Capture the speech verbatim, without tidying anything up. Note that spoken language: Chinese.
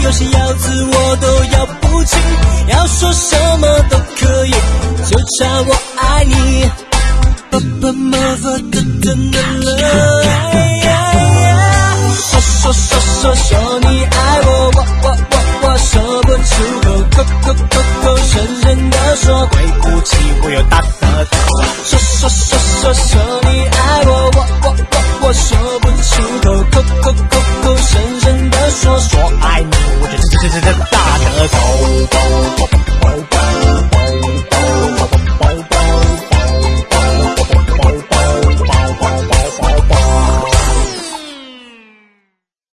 有些要字我都要不清，要说什么都可以，就差我爱你。爸爸妈妈的等的了，说说说说说你爱我，我我我我说不出口，口口口口深深的说，对不起我又大舌头。说说说说说你爱我，我我我我说不出口，口口口口深深的说，说爱你我就这这这这大舌头。